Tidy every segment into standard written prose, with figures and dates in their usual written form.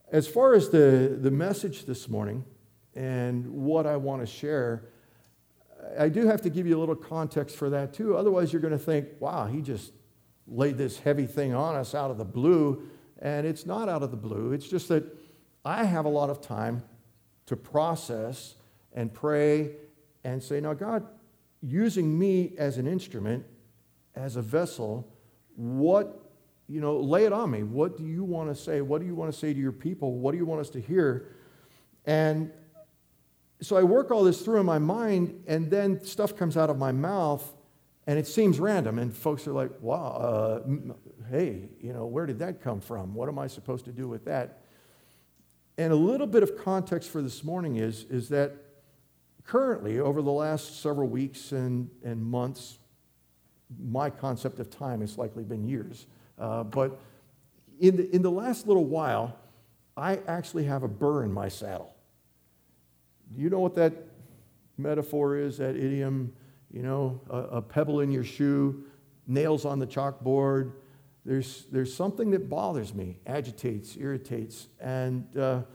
As far as the message this morning and what I want to share, I do have to give you a little context for that too. Otherwise, you're going to think, wow, he just laid this heavy thing on us out of the blue. And it's not out of the blue. It's just that I have a lot of time to process and pray and say, now, God, using me as an instrument, as a vessel, lay it on me. What do you want to say? What do you want to say to your people? What do you want us to hear? And so I work all this through in my mind, and then stuff comes out of my mouth, and it seems random. And folks are like, wow, hey, where did that come from? What am I supposed to do with that? And a little bit of context for this morning is that currently, over the last several weeks and months, my concept of time has likely been years. But in the last little while, I actually have a burr in my saddle. Do you know what that metaphor is, that idiom? A pebble in your shoe, nails on the chalkboard. There's something that bothers me, agitates, irritates. And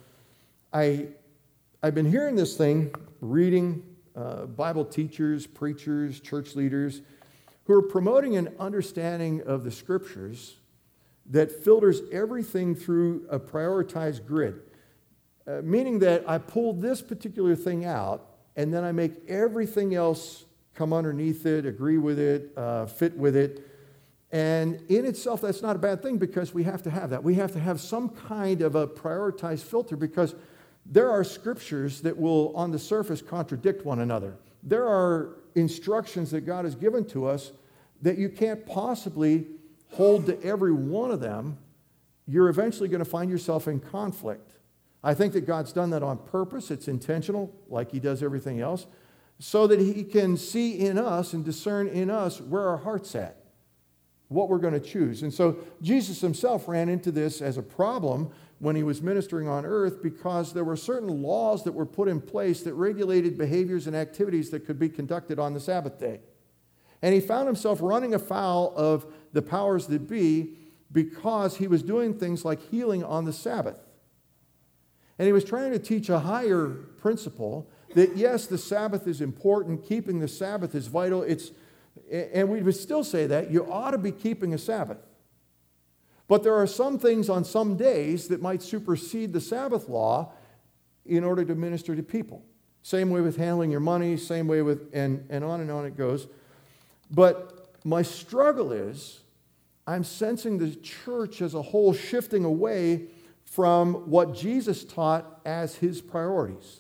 I've been hearing this thing, reading Bible teachers, preachers, church leaders, who are promoting an understanding of the Scriptures that filters everything through a prioritized grid, meaning that I pull this particular thing out, and then I make everything else come underneath it, agree with it, fit with it. And in itself, that's not a bad thing, because we have to have that. We have to have some kind of a prioritized filter, because there are scriptures that will, on the surface, contradict one another. There are instructions that God has given to us that you can't possibly hold to every one of them. You're eventually going to find yourself in conflict. I think that God's done that on purpose. It's intentional, like He does everything else, so that He can see in us and discern in us where our heart's at, what we're going to choose. And so Jesus Himself ran into this as a problem when He was ministering on earth, because there were certain laws that were put in place that regulated behaviors and activities that could be conducted on the Sabbath day. And He found Himself running afoul of the powers that be, because He was doing things like healing on the Sabbath. And He was trying to teach a higher principle that, yes, the Sabbath is important, keeping the Sabbath is vital. And we would still say that you ought to be keeping a Sabbath. But there are some things on some days that might supersede the Sabbath law in order to minister to people. Same way with handling your money, same way with, and on it goes. But my struggle is, I'm sensing the church as a whole shifting away from what Jesus taught as His priorities.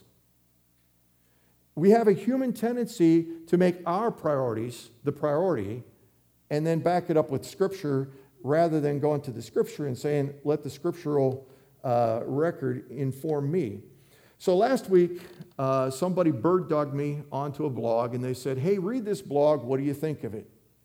We have a human tendency to make our priorities the priority and then back it up with Scripture, rather than going to the Scripture and saying, let the scriptural record inform me. So last week, somebody bird dogged me onto a blog, and they said, hey, read this blog. What do you think of it?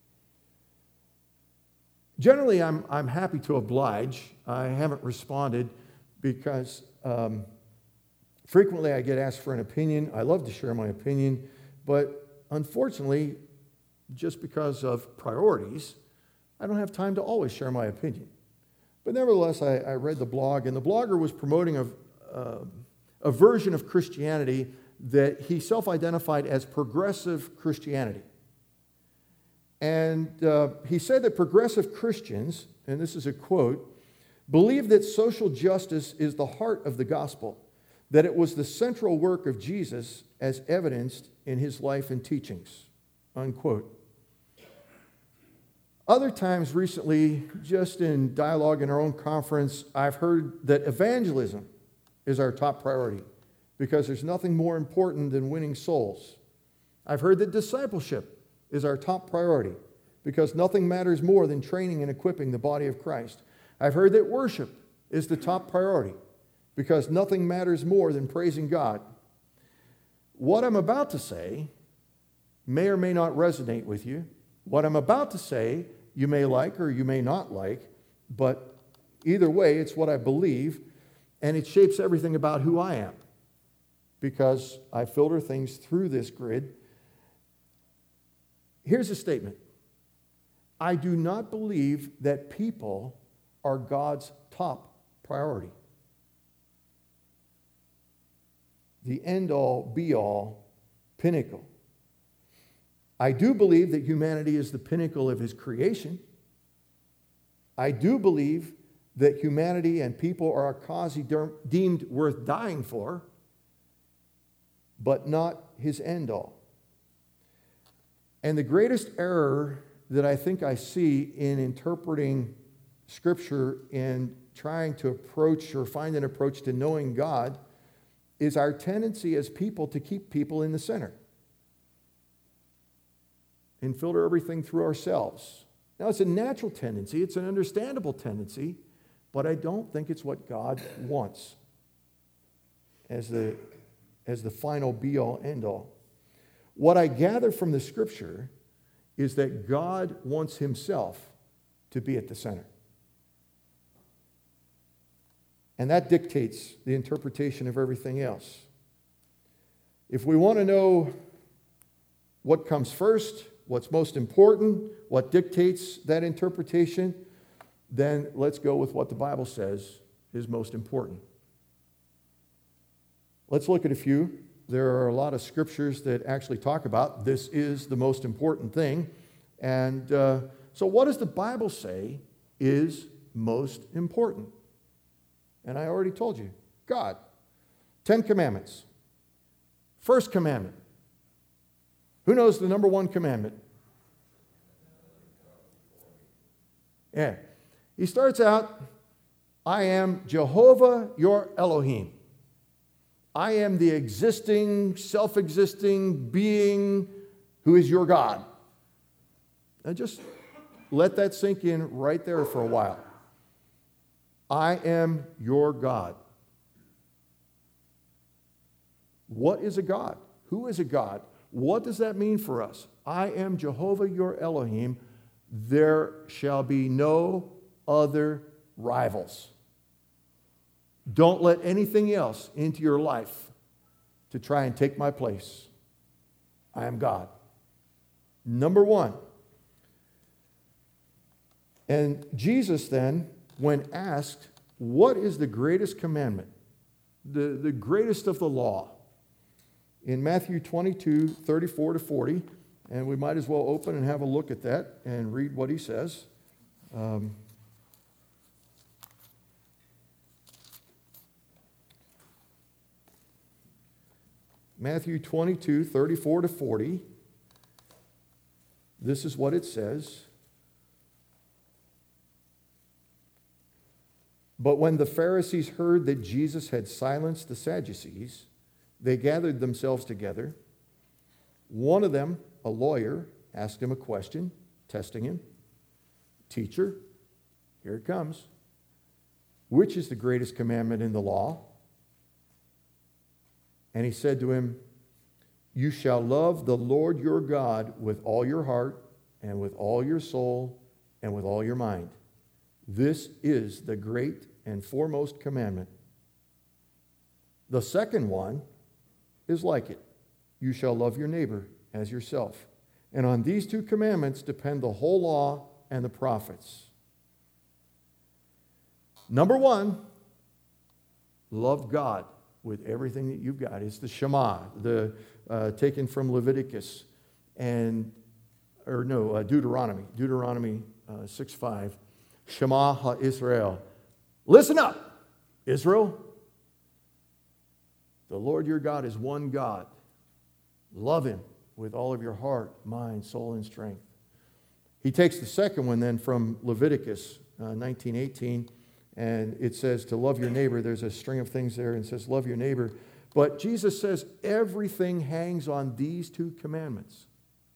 Generally, I'm happy to oblige. I haven't responded because frequently I get asked for an opinion. I love to share my opinion, but unfortunately, just because of priorities, I don't have time to always share my opinion. But nevertheless, I read the blog, and the blogger was promoting a version of Christianity that he self-identified as progressive Christianity. And he said that progressive Christians, and this is a quote, believe that social justice is the heart of the gospel, that it was the central work of Jesus as evidenced in His life and teachings, unquote. Other times recently, just in dialogue in our own conference, I've heard that evangelism is our top priority because there's nothing more important than winning souls. I've heard that discipleship is our top priority because nothing matters more than training and equipping the body of Christ. I've heard that worship is the top priority because nothing matters more than praising God. What I'm about to say may or may not resonate with you. What I'm about to say you may like or you may not like, but either way, it's what I believe, and it shapes everything about who I am because I filter things through this grid. Here's a statement. I do not believe that people are God's top priority. the end-all, be-all, pinnacle. I do believe that humanity is the pinnacle of his creation. I do believe that humanity and people are a cause he deemed worth dying for, but not his end-all. And the greatest error that I think I see in interpreting Scripture and trying to approach or find an approach to knowing God is our tendency as people to keep people in the center and filter everything through ourselves. Now, it's a natural tendency, it's an understandable tendency, but I don't think it's what God wants as the final be-all, end-all. What I gather from the Scripture is that God wants himself to be at the center. And that dictates the interpretation of everything else. If we want to know what comes first, what's most important, what dictates that interpretation, then let's go with what the Bible says is most important. Let's look at a few. There are a lot of scriptures that actually talk about this is the most important thing. And so what does the Bible say is most important? And I already told you, God. 10 commandments. First commandment. Who knows the number one commandment? Yeah. He starts out, I am Jehovah your Elohim. I am the existing, self-existing being who is your God. Now just let that sink in right there for a while. I am your God. What is a God? Who is a God? What does that mean for us? I am Jehovah your Elohim. There shall be no other rivals. Don't let anything else into your life to try and take my place. I am God. Number one. And Jesus then, when asked, what is the greatest commandment? The greatest of the law? In Matthew 22, 34 to 40, and we might as well open and have a look at that and read what he says. Matthew 22, 34 to 40. This is what it says. But when the Pharisees heard that Jesus had silenced the Sadducees, they gathered themselves together. One of them, a lawyer, asked him a question, testing him. Teacher, here it comes. Which is the greatest commandment in the law? And he said to him, you shall love the Lord your God with all your heart and with all your soul and with all your mind. This is the great and foremost commandment. The second one is like it. You shall love your neighbor as yourself. And on these two commandments depend the whole law and the prophets. Number one, love God with everything that you've got. It's the Shema, taken from Leviticus Deuteronomy 6:5. Shema ha-Israel. Listen up, Israel. The Lord your God is one God. Love him with all of your heart, mind, soul, and strength. He takes the second one then from Leviticus 19:18, and it says to love your neighbor. There's a string of things there, and it says love your neighbor. But Jesus says everything hangs on these two commandments.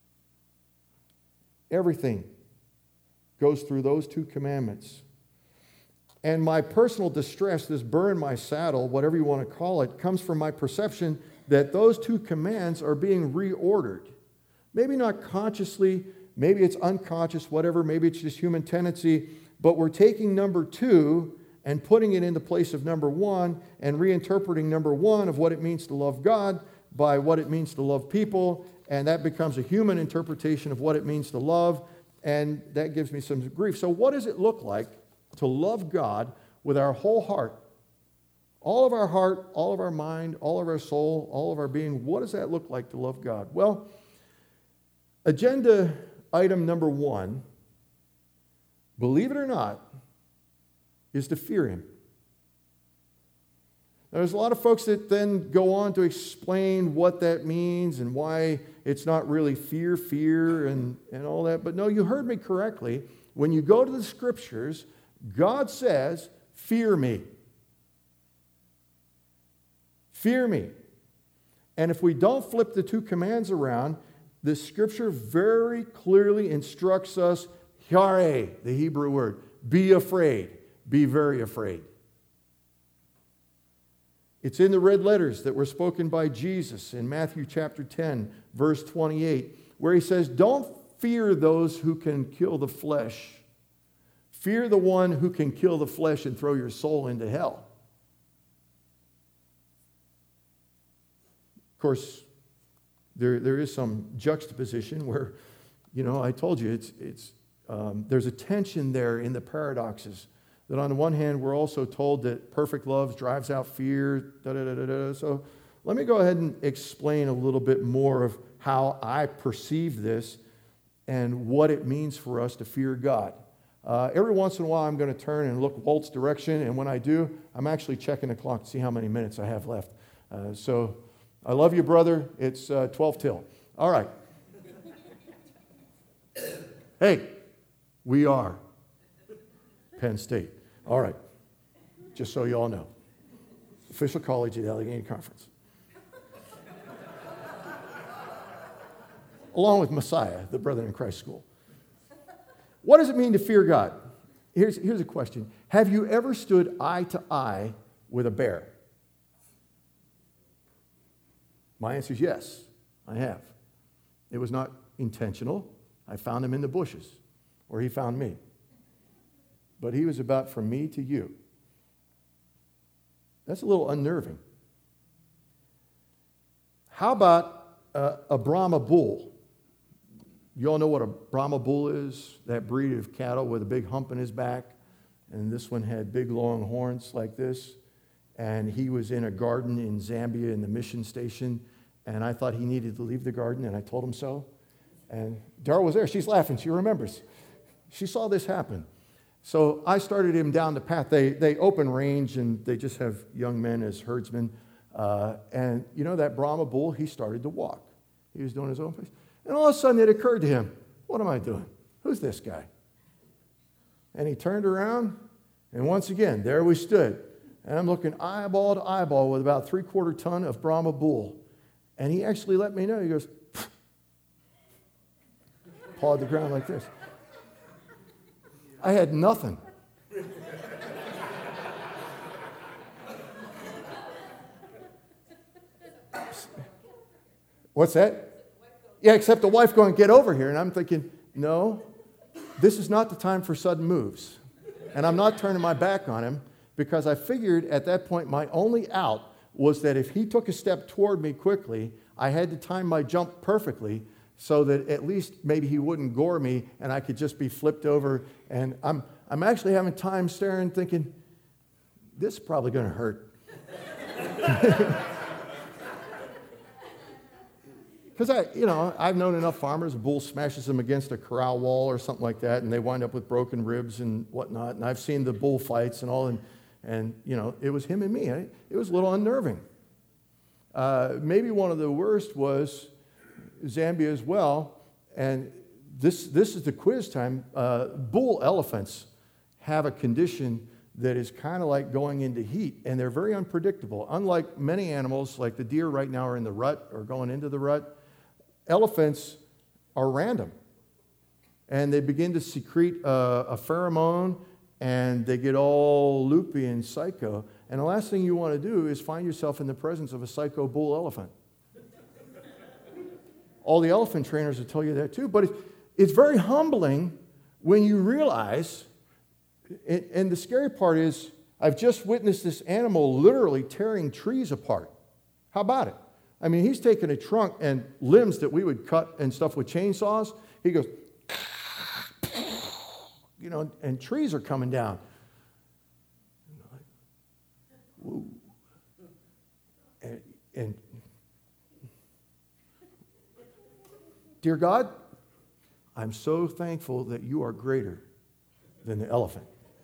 Everything goes through those two commandments. And my personal distress, this burr in my saddle, whatever you want to call it, comes from my perception that those two commands are being reordered. Maybe not consciously, maybe it's unconscious, whatever, maybe it's just human tendency, but we're taking number two and putting it in the place of number one and reinterpreting number one of what it means to love God by what it means to love people, and that becomes a human interpretation of what it means to love, and that gives me some grief. So what does it look like to love God with our whole heart, All of our heart, all of our mind, all of our soul, all of our being. What does that look like to love God? Well, agenda item number 1, believe it or not, is to fear Him. Now, there's a lot of folks that then go on to explain what that means and why it's not really fear, and all that. But no, you heard me correctly. When you go to the Scriptures, God says, fear me. Fear me. And if we don't flip the 2 commands around, the Scripture very clearly instructs us, yare, the Hebrew word, be afraid, be very afraid. It's in the red letters that were spoken by Jesus in Matthew chapter 10, verse 28, where He says, don't fear those who can kill the flesh. Fear the one who can kill the flesh and throw your soul into hell. Of course, there is some juxtaposition where, I told you, there's a tension there in the paradoxes. That on the one hand, we're also told that perfect love drives out fear. So let me go ahead and explain a little bit more of how I perceive this and what it means for us to fear God. Every once in a while, I'm going to turn and look Walt's direction, and when I do, I'm actually checking the clock to see how many minutes I have left. So I love you, brother. It's 12 till. All right. Hey, we are Penn State. All right, just so you all know. Official college at Allegheny Conference. Along with Messiah, the Brethren in Christ School. What does it mean to fear God? Here's a question. Have you ever stood eye to eye with a bear? My answer is yes, I have. It was not intentional. I found him in the bushes, or he found me. But he was about from me to you. That's a little unnerving. How about a Brahma bull? You all know what a Brahma bull is? That breed of cattle with a big hump in his back. And this one had big long horns like this. And he was in a garden in Zambia in the mission station. And I thought he needed to leave the garden, and I told him so. And Darrell was there. She's laughing. She remembers. She saw this happen. So I started him down the path. They open range, and they just have young men as herdsmen. And that Brahma bull, he started to walk. He was doing his own thing. And all of a sudden it occurred to him, what am I doing? Who's this guy? And he turned around, and once again, there we stood. And I'm looking eyeball to eyeball with about 3/4 ton of Brahma bull. And he actually let me know. He goes, pawed the ground like this. I had nothing. What's that? Yeah, except the wife going, get over here. And I'm thinking, no, this is not the time for sudden moves. And I'm not turning my back on him because I figured at that point my only out was that if he took a step toward me quickly, I had to time my jump perfectly so that at least maybe he wouldn't gore me and I could just be flipped over. And I'm actually having time staring, thinking, this is probably going to hurt. Because I've known enough farmers, a bull smashes them against a corral wall or something like that, and they wind up with broken ribs and whatnot. And I've seen the bull fights and all, and it was him and me. It was a little unnerving. Maybe one of the worst was Zambia as well, and this is the quiz time. Bull elephants have a condition that is kind of like going into heat, and they're very unpredictable. Unlike many animals, like the deer right now are in the rut or going into the rut, elephants are random. And they begin to secrete a pheromone, and they get all loopy and psycho. And the last thing you want to do is find yourself in the presence of a psycho bull elephant. All the elephant trainers will tell you that too. But it's very humbling when you realize, and the scary part is, I've just witnessed this animal literally tearing trees apart. How about it? I mean, he's taking a trunk and limbs that we would cut and stuff with chainsaws. He goes, and trees are coming down. Whoa. And dear God, I'm so thankful that you are greater than the elephant.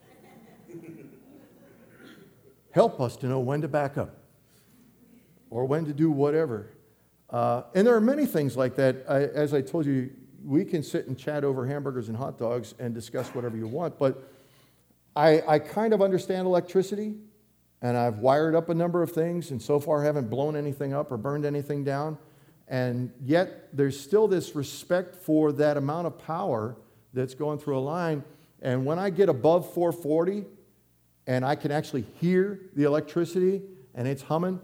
Help us to know when to back up or when to do whatever. And there are many things like that. As I told you, we can sit and chat over hamburgers and hot dogs and discuss whatever you want, but I kind of understand electricity, and I've wired up a number of things, and so far haven't blown anything up or burned anything down. And yet there's still this respect for that amount of power that's going through a line. And when I get above 440 and I can actually hear the electricity and it's humming,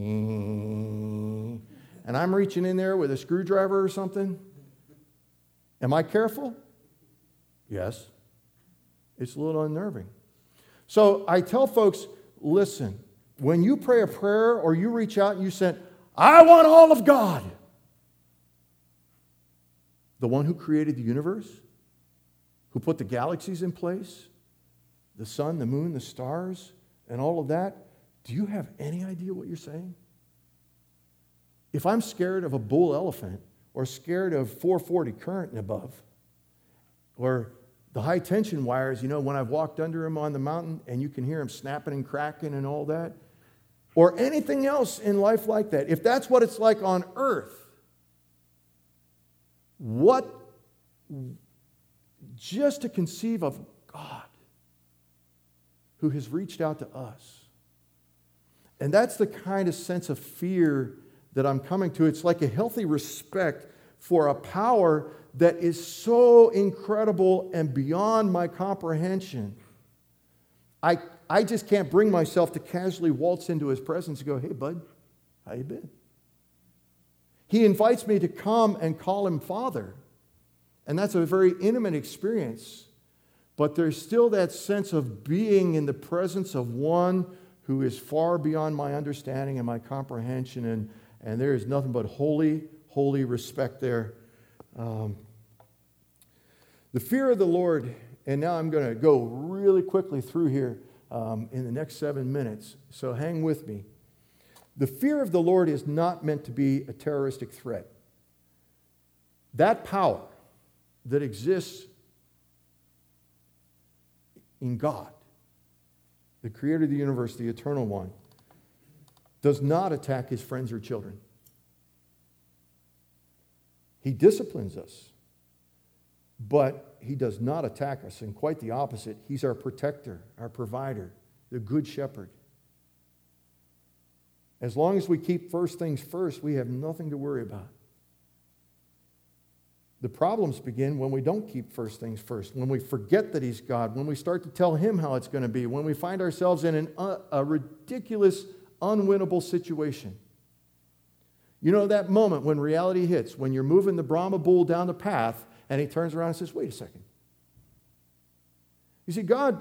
and I'm reaching in there with a screwdriver or something, am I careful? Yes. It's a little unnerving. So I tell folks, listen, when you pray a prayer or you reach out and you say, I want all of God, the one who created the universe, who put the galaxies in place, the sun, the moon, the stars, and all of that, do you have any idea what you're saying? If I'm scared of a bull elephant or scared of 440 current and above, or the high tension wires, when I've walked under them on the mountain and you can hear them snapping and cracking and all that, or anything else in life like that, if that's what it's like on earth, just to conceive of God who has reached out to us. And that's the kind of sense of fear that I'm coming to. It's like a healthy respect for a power that is so incredible and beyond my comprehension. I just can't bring myself to casually waltz into his presence and go, hey, bud, how you been? He invites me to come and call him Father. And that's a very intimate experience. But there's still that sense of being in the presence of one who is far beyond my understanding and my comprehension. And there is nothing but holy, holy respect there. The fear of the Lord, and now I'm going to go really quickly through here in the next 7 minutes. So hang with me. The fear of the Lord is not meant to be a terroristic threat. That power that exists in God, the creator of the universe, the eternal one, does not attack his friends or children. He disciplines us, but he does not attack us, and quite the opposite. He's our protector, our provider, the good shepherd. As long as we keep first things first, we have nothing to worry about. The problems begin when we don't keep first things first, when we forget that he's God, when we start to tell him how it's going to be, when we find ourselves in a ridiculous, unwinnable situation. You know that moment when reality hits, when you're moving the Brahma bull down the path, and he turns around and says, wait a second. You see, God,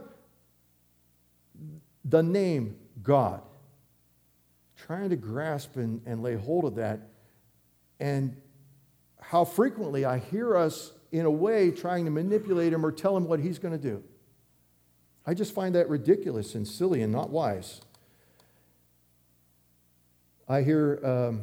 the name God, trying to grasp and lay hold of that, and how frequently I hear us, in a way, trying to manipulate him or tell him what he's going to do. I just find that ridiculous and silly and not wise. I hear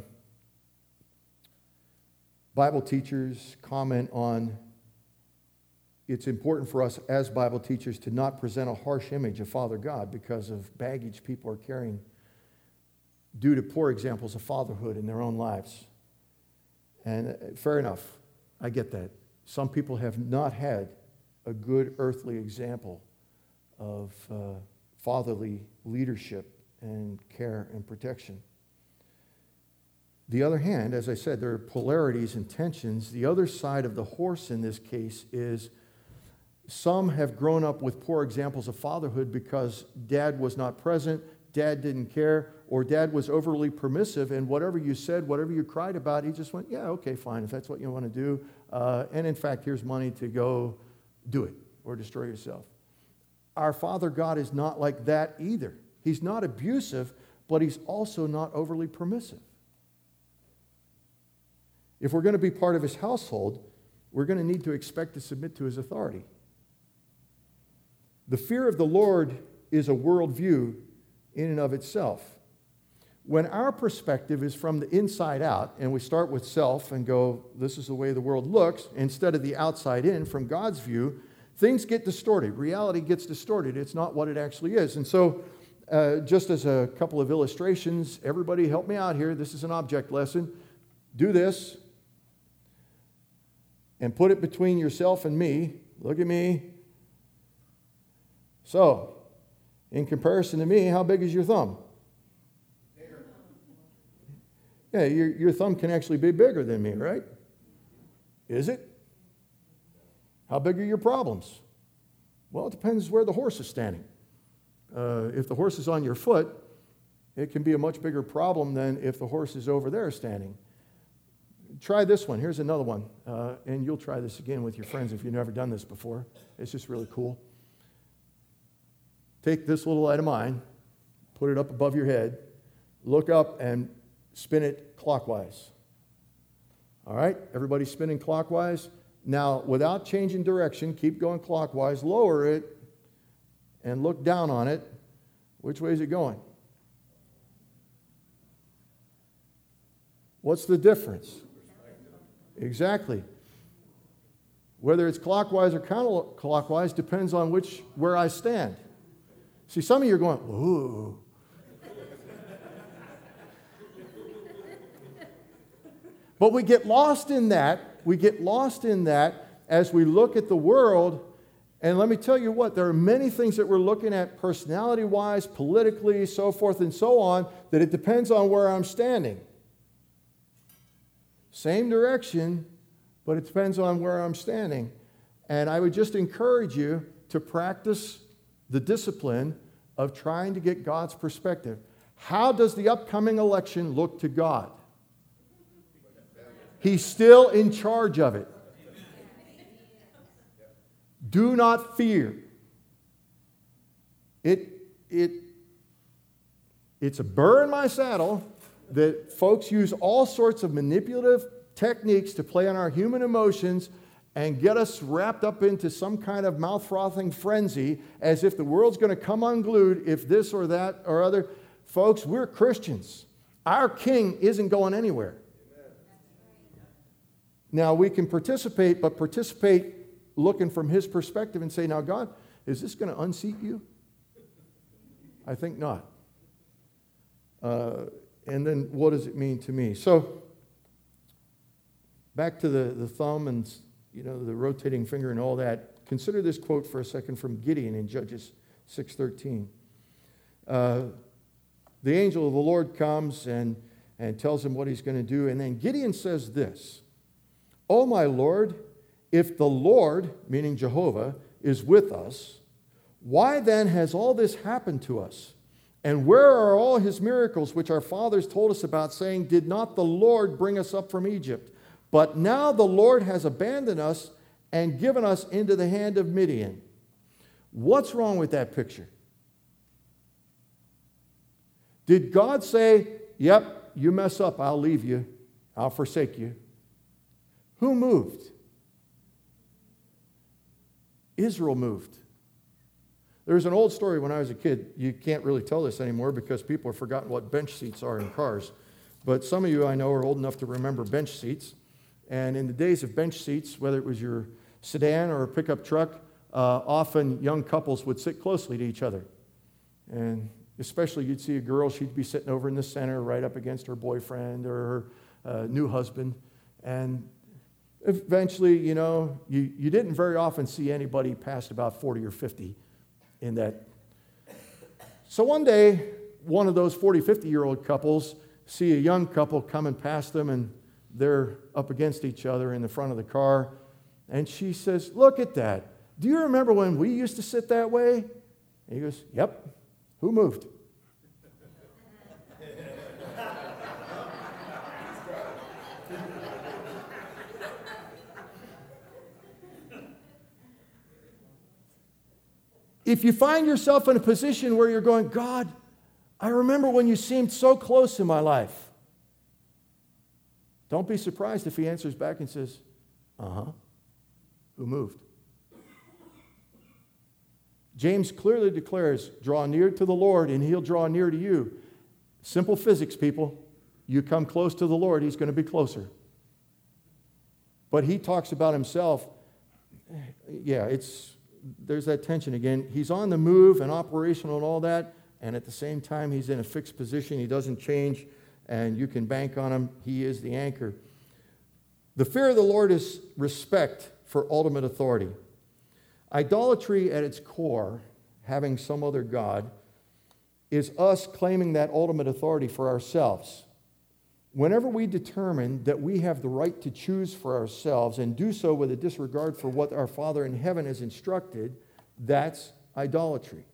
Bible teachers comment on it's important for us as Bible teachers to not present a harsh image of Father God because of baggage people are carrying due to poor examples of fatherhood in their own lives. And fair enough, I get that. Some people have not had a good earthly example of fatherly leadership and care and protection. The other hand, as I said, there are polarities and tensions. The other side of the horse in this case is some have grown up with poor examples of fatherhood because dad was not present, dad didn't care, or dad was overly permissive, and whatever you said, whatever you cried about, he just went, yeah, okay, fine, if that's what you want to do. And in fact, here's money to go do it or destroy yourself. Our Father God is not like that either. He's not abusive, but he's also not overly permissive. If we're going to be part of his household, we're going to need to expect to submit to his authority. The fear of the Lord is a worldview in and of itself. When our perspective is from the inside out, and we start with self and go, this is the way the world looks, instead of the outside in, from God's view, things get distorted. Reality gets distorted. It's not what it actually is. And so, just as a couple of illustrations, everybody help me out here. This is an object lesson. Do this and put it between yourself and me. Look at me. So, in comparison to me, how big is your thumb? Bigger. Yeah, your thumb can actually be bigger than me, right? Is it? How big are your problems? Well, it depends where the horse is standing. If the horse is on your foot, it can be a much bigger problem than if the horse is over there standing. Try this one. Here's another one. And you'll try this again with your friends if you've never done this before. It's just really cool. Take this little light of mine, put it up above your head, look up and spin it clockwise. All right? Everybody spinning clockwise? Now, without changing direction, keep going clockwise, lower it, and look down on it. Which way is it going? What's the difference? Exactly. Whether it's clockwise or counterclockwise depends on where I stand. See, some of you are going, ooh. But we get lost in that. We get lost in that as we look at the world. And let me tell you what, there are many things that we're looking at personality-wise, politically, so forth and so on, that it depends on where I'm standing. Same direction, but it depends on where I'm standing. And I would just encourage you to practice the discipline of trying to get God's perspective. How does the upcoming election look to God? He's still in charge of it. Do not fear. It's a burr in my saddle that folks use all sorts of manipulative techniques to play on our human emotions and get us wrapped up into some kind of mouth-frothing frenzy as if the world's going to come unglued if this or that or other. Folks, we're Christians. Our king isn't going anywhere. Now, we can participate, but participate looking from his perspective and say, now, God, is this going to unseat you? I think not. And then what does it mean to me? So, back to the thumb and the rotating finger and all that. Consider this quote for a second from Gideon in Judges 6:13. The angel of the Lord comes and tells him what he's going to do. And then Gideon says this, "Oh, my Lord, if the Lord," meaning Jehovah, "is with us, why then has all this happened to us? And where are all his miracles which our fathers told us about, saying, did not the Lord bring us up from Egypt? But now the Lord has abandoned us and given us into the hand of Midian." What's wrong with that picture? Did God say, yep, you mess up, I'll leave you, I'll forsake you? Who moved? Israel moved. There's an old story when I was a kid. You can't really tell this anymore because people have forgotten what bench seats are in cars. But some of you I know are old enough to remember bench seats. And in the days of bench seats, whether it was your sedan or a pickup truck, often young couples would sit closely to each other. And especially you'd see a girl, she'd be sitting over in the center right up against her boyfriend or her new husband. And eventually, you didn't very often see anybody past about 40 or 50 in that. So one day, one of those 40, 50-year-old couples see a young couple coming past them, and they're up against each other in the front of the car. And she says, "Look at that. Do you remember when we used to sit that way?" And he goes, "Yep. Who moved?" If you find yourself in a position where you're going, "God, I remember when you seemed so close in my life," don't be surprised if he answers back and says, who moved? James clearly declares, draw near to the Lord and he'll draw near to you. Simple physics, people. You come close to the Lord, he's going to be closer. But he talks about himself. Yeah, there's that tension again. He's on the move and operational and all that, and at the same time, he's in a fixed position. He doesn't change, and you can bank on him. He is the anchor. The fear of the Lord is respect for ultimate authority. Idolatry at its core, having some other God, is us claiming that ultimate authority for ourselves. Whenever we determine that we have the right to choose for ourselves and do so with a disregard for what our Father in heaven has instructed, that's idolatry.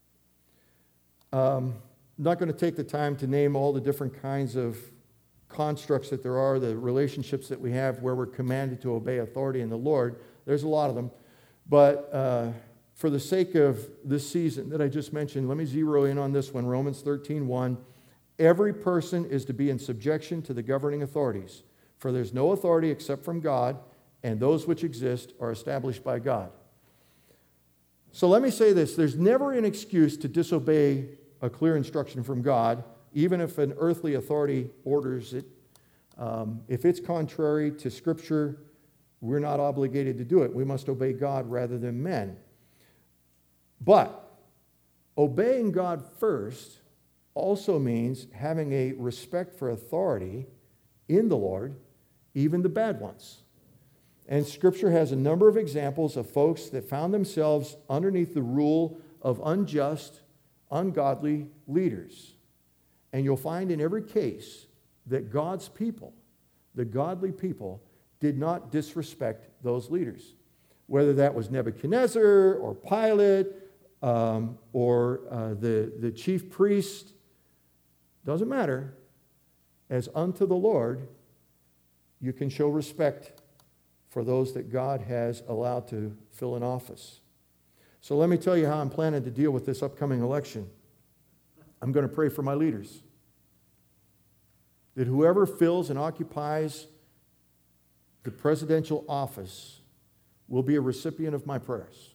I'm not going to take the time to name all the different kinds of constructs that there are, the relationships that we have where we're commanded to obey authority in the Lord. There's a lot of them. But for the sake of this season that I just mentioned, let me zero in on this one, Romans 13:1. Every person is to be in subjection to the governing authorities, for there's no authority except from God, and those which exist are established by God. So let me say this. There's never an excuse to disobey a clear instruction from God, even if an earthly authority orders it. If it's contrary to Scripture, we're not obligated to do it. We must obey God rather than men. But obeying God first also means having a respect for authority in the Lord, even the bad ones. And Scripture has a number of examples of folks that found themselves underneath the rule of unjust, ungodly leaders. And you'll find in every case that God's people, the godly people, did not disrespect those leaders. Whether that was Nebuchadnezzar or Pilate or the chief priest, doesn't matter. As unto the Lord, you can show respect for those that God has allowed to fill an office. So let me tell you how I'm planning to deal with this upcoming election. I'm going to pray for my leaders. That whoever fills and occupies the presidential office will be a recipient of my prayers.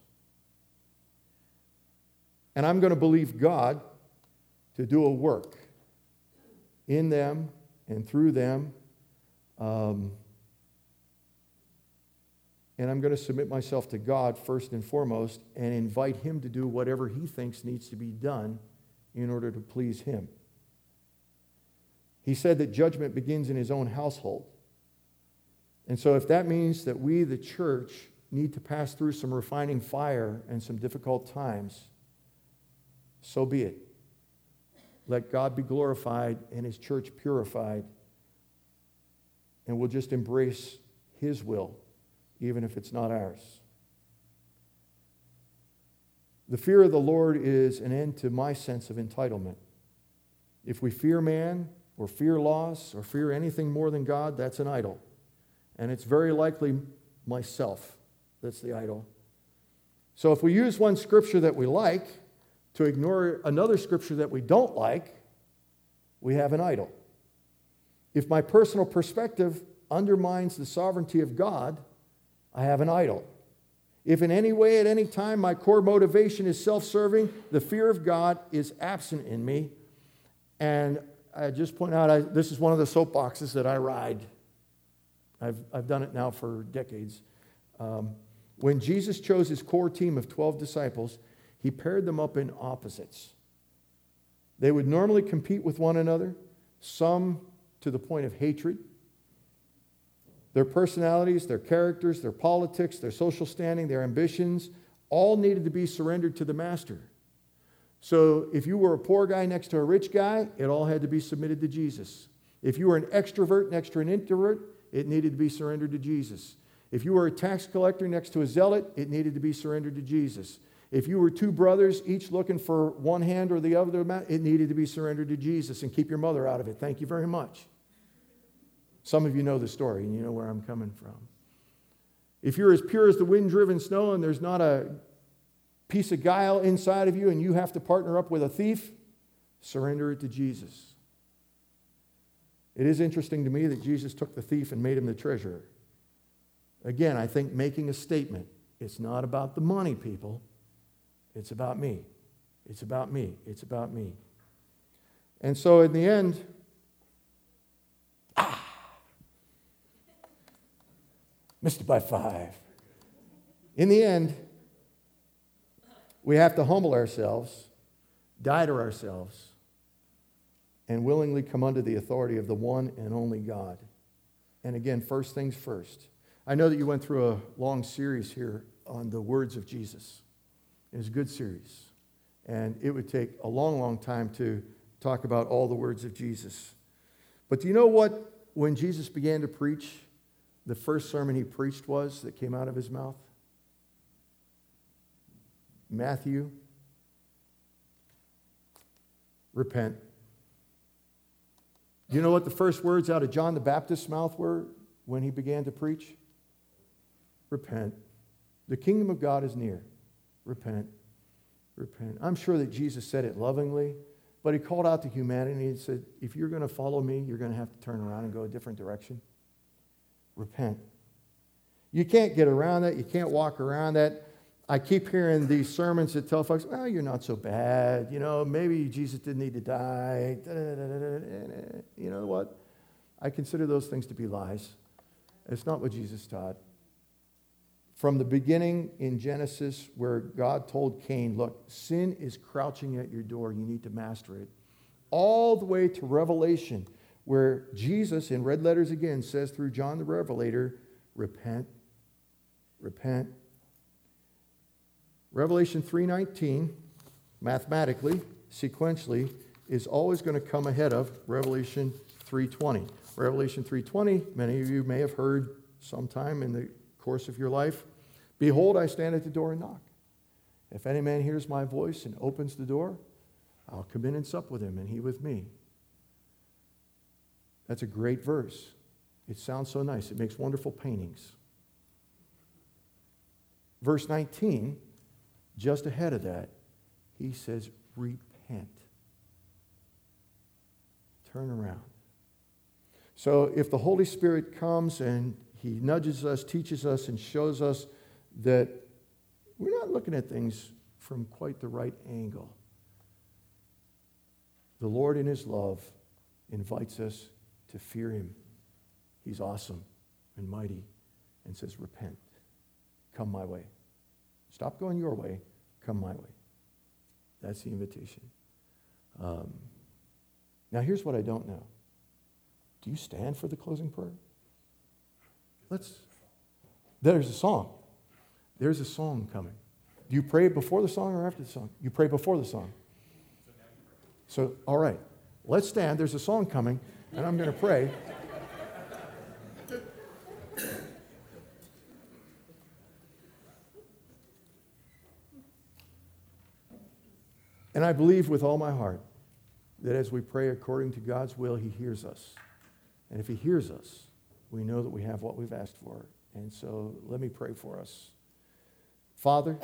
And I'm going to believe God to do a work in them and through them. And I'm going to submit myself to God first and foremost and invite Him to do whatever He thinks needs to be done in order to please Him. He said that judgment begins in His own household. And so if that means that we, the church, need to pass through some refining fire and some difficult times, so be it. Let God be glorified and His church purified. And we'll just embrace His will, even if it's not ours. The fear of the Lord is an end to my sense of entitlement. If we fear man, or fear loss, or fear anything more than God, that's an idol. And it's very likely myself that's the idol. So if we use one scripture that we like to ignore another scripture that we don't like, we have an idol. If my personal perspective undermines the sovereignty of God, I have an idol. If in any way, at any time, my core motivation is self-serving, the fear of God is absent in me. And I just point out, this is one of the soapboxes that I ride. I've done it now for decades. When Jesus chose His core team of 12 disciples, He paired them up in opposites. They would normally compete with one another, some to the point of hatred. Their personalities, their characters, their politics, their social standing, their ambitions, all needed to be surrendered to the master. So if you were a poor guy next to a rich guy, it all had to be submitted to Jesus. If you were an extrovert next to an introvert, it needed to be surrendered to Jesus. If you were a tax collector next to a zealot, it needed to be surrendered to Jesus. If you were two brothers, each looking for one hand or the other, it needed to be surrendered to Jesus. And keep your mother out of it. Thank you very much. Some of you know the story and you know where I'm coming from. If you're as pure as the wind-driven snow and there's not a piece of guile inside of you and you have to partner up with a thief, surrender it to Jesus. It is interesting to me that Jesus took the thief and made him the treasurer. Again, I think making a statement. It's not about the money, people. It's about me. It's about me. It's about me. And so in the end, missed it by 5. In the end, we have to humble ourselves, die to ourselves, and willingly come under the authority of the one and only God. And again, first things first. I know that you went through a long series here on the words of Jesus. It was a good series. And it would take a long, long time to talk about all the words of Jesus. But do you know what, when Jesus began to preach, the first sermon he preached was that came out of his mouth? Matthew, repent. Do you know what the first words out of John the Baptist's mouth were when he began to preach? Repent. The kingdom of God is near. Repent. Repent. I'm sure that Jesus said it lovingly, but he called out to humanity and said, if you're going to follow me, you're going to have to turn around and go a different direction. Repent. You can't get around that. You can't walk around that. I keep hearing these sermons that tell folks, well, you're not so bad. You know, maybe Jesus didn't need to die. You know what? I consider those things to be lies. It's not what Jesus taught. From the beginning in Genesis, where God told Cain, look, sin is crouching at your door. You need to master it. All the way to Revelation, where Jesus, in red letters again, says through John the Revelator, repent, repent. Revelation 3:19, mathematically, sequentially, is always going to come ahead of Revelation 3:20. Revelation 3:20, many of you may have heard sometime in the course of your life. Behold, I stand at the door and knock. If any man hears my voice and opens the door, I'll come in and sup with him and he with me. That's a great verse. It sounds so nice. It makes wonderful paintings. Verse 19, just ahead of that, he says, repent. Turn around. So if the Holy Spirit comes and he nudges us, teaches us, and shows us that we're not looking at things from quite the right angle, the Lord in his love invites us to fear him. He's awesome and mighty and says, repent. Come my way. Stop going your way. Come my way. That's the invitation. Now here's what I don't know. Do you stand for the closing prayer? There's a song. There's a song coming. Do you pray before the song or after the song? You pray before the song. So, all right. Let's stand. There's a song coming, and I'm going to pray. And I believe with all my heart that as we pray according to God's will, he hears us. And if he hears us, we know that we have what we've asked for. And so let me pray for us. Father,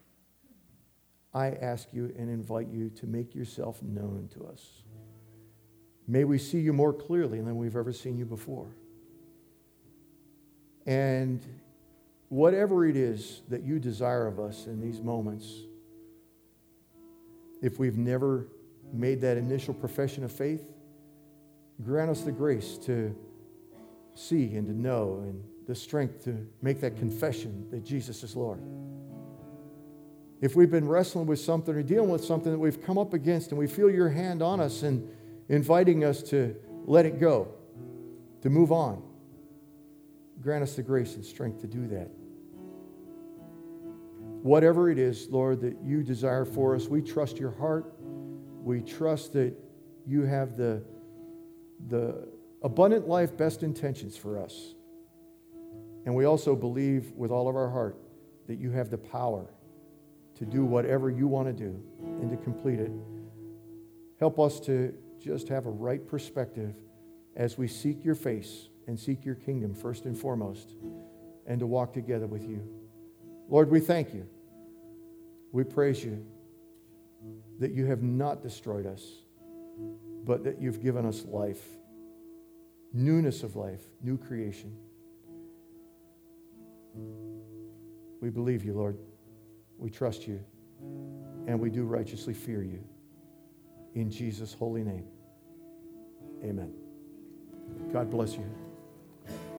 I ask you and invite you to make yourself known to us. May we see you more clearly than we've ever seen you before. And whatever it is that you desire of us in these moments, if we've never made that initial profession of faith, grant us the grace to see and to know and the strength to make that confession that Jesus is Lord. If we've been wrestling with something or dealing with something that we've come up against and we feel your hand on us and inviting us to let it go, to move on, grant us the grace and strength to do that. Whatever it is, Lord, that you desire for us, we trust your heart. We trust that you have the abundant life best intentions for us. And we also believe with all of our heart that you have the power to do whatever you want to do and to complete it. Help us to just have a right perspective as we seek your face and seek your kingdom first and foremost, and to walk together with you. Lord, we thank you. We praise you that you have not destroyed us, but that you've given us life, newness of life, new creation. We believe you, Lord. We trust you, and we do righteously fear you. In Jesus' holy name, Amen. God bless you.